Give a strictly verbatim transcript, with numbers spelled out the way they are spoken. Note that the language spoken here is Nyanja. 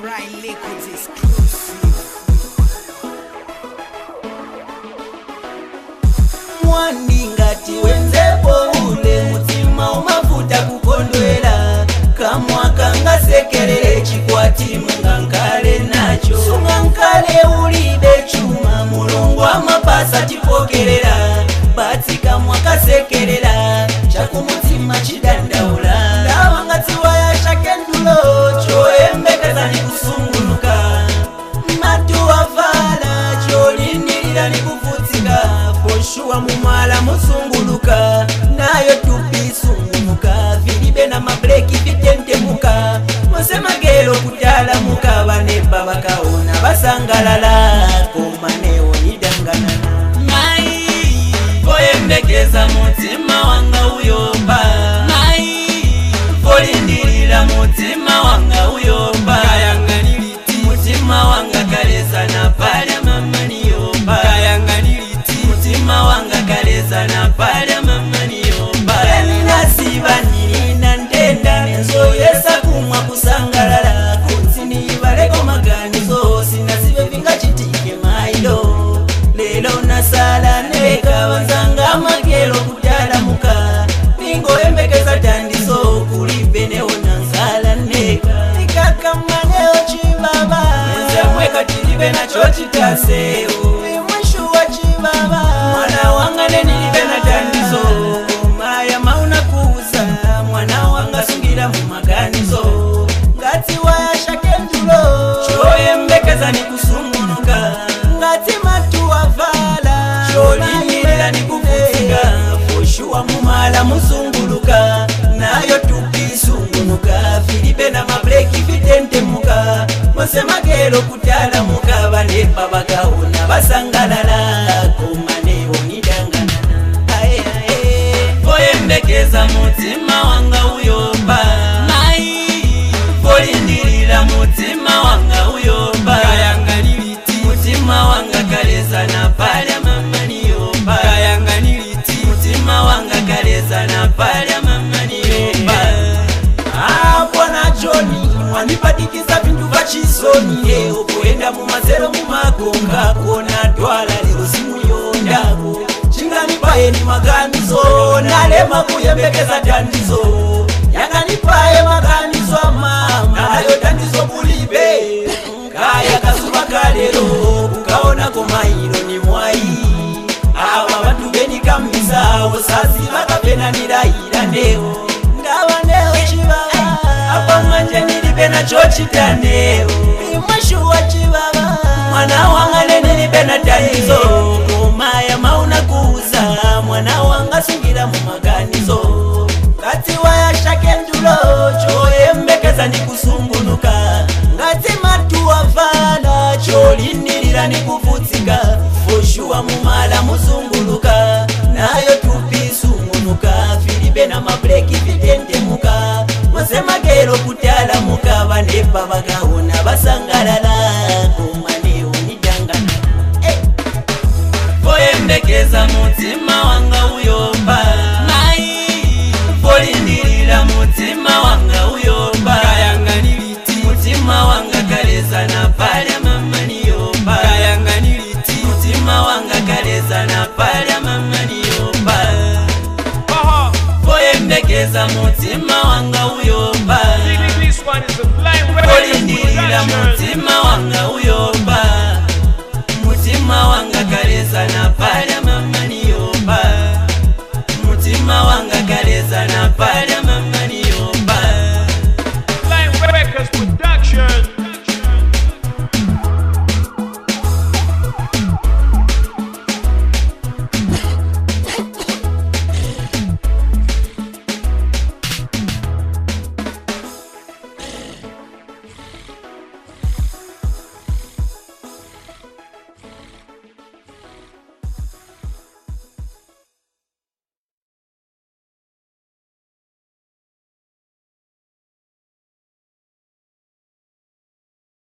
Cry Liquids exclusive. Mwandi ngati wenzepo ule mutima umavuta kukondwera kamwa kangasekerere chikwati mungankale nacho sungankale ulibe chuma mulungu amapasa chipokerera bati kamwa kasekerera chakumutima chidandaula ndawa ngatiwa ya shakendulo choembekeza ni kusunguluka matu wavala cholindirira ni kuvutika poshuwa mumala musunguluka nayo tupisungumuka vilibe na mabreki vitentemuka mosemagelo kutala muka banemba bakaona basangalala komaneo nidanganana mai voyembekeza mutima wanga uyomba mai volindirira mutima wanga uyomba kayanganiliti mutima wanga kaleza na palya mama niyomba kayanganiliti mutima wanga kaleza na palya mama niyomba nasiba nilina ndenda nenzoyesa kumwa kusangalala kunsini baleko maganizo sinasibe vinga chitike mailo lelo nasala neka wanzanga magelo kutala muka ningo embekeza tandizo kulibe neona nsala neka nikakamaneo chibaba nzemweka tilibe na chochitaseo mwishu wa chibaba mwana wanga nenilibe na tandizo maya mauna kuuza mwana wanga sungira mumaganizo ngati waya shakendulo choembekeza ni kusunguluka ngati matu wavala cholinirira ni kuvutika poshuwa mumala musunguluka nayo tupisunguluka filibe na mabreki vitentemuka mosemagelo kutala muka banemba bakaona basangalala komaneo nidanganana ae ae voyembekeza mutima wanga uyomba mai volindirira mutima wanga uyomba kayanganiliti mutima wanga kaleza na palya mama niyomba kayanganiliti mutima wanga kaleza na palya mama niyomba ah bwana Johnny wanipatikiza vindu vachisoni eh ukuenda mumazero mumakonga kuona twala lero simu yondako chingani ni maganizo nalema kuyembekeza tandizo yaganipaye maganizo mama nayo tandizo bulibe kaya kazuba kalero kukaona komailo ni mwai awa bantu beni kamisa osazi bakapena niraira neo ndawa neo chibaba apa manje nilibe na chochitaneo imwishu wa chibaba mwana wanga nilibe na tandizo komaya mauna kuuza mwana wanga sungira mumaganizo ngati waya shakendulo choembekeza ni kusunguluka ngati matu wavala cholindirira ni kuvutika foshuwa mumala musunguluka nayo tupisunguluka filibe na mabreki vitentemuka mosemagelo kutala muka banemba bakaona basangalala komaneo nidangana hey. Voyembekeza mutima wanga uyomba mai volindirira mutima wanga uyomba kayanganiliti mutima wanga kaleza na palya mama niyomba kayanganiliti mutima wanga kaleza na palya mama niyomba voyembekeza mutima wanga uyomba volindirira mutima